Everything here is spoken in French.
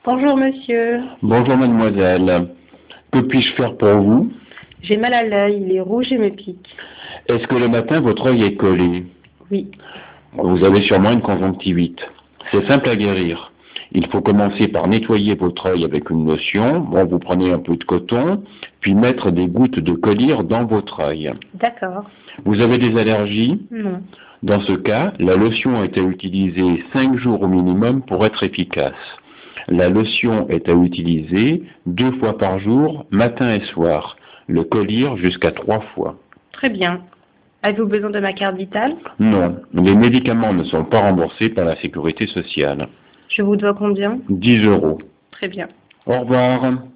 Bonjour monsieur, Bonjour mademoiselle, que puis-je faire pour vous? j'ai mal à l'œil, il est rouge et me pique. Est-ce que le matin votre œil est collé? Oui, Vous avez sûrement une conjonctivite. C'est simple à guérir. Il faut commencer par nettoyer votre œil avec une lotion. Bon, vous prenez un peu de coton, puis mettre des gouttes de collyre dans votre œil. d'accord. Vous avez des allergies? Non, Dans ce cas, la lotion est à utiliser 5 jours au minimum pour être efficace. La lotion est à utiliser 2 fois par jour, matin et soir. Le collyre jusqu'à 3 fois. très bien. Avez-vous besoin de ma carte vitale? Non, les médicaments ne sont pas remboursés par la sécurité sociale. Je vous dois combien? 10 euros. Très bien. Au revoir.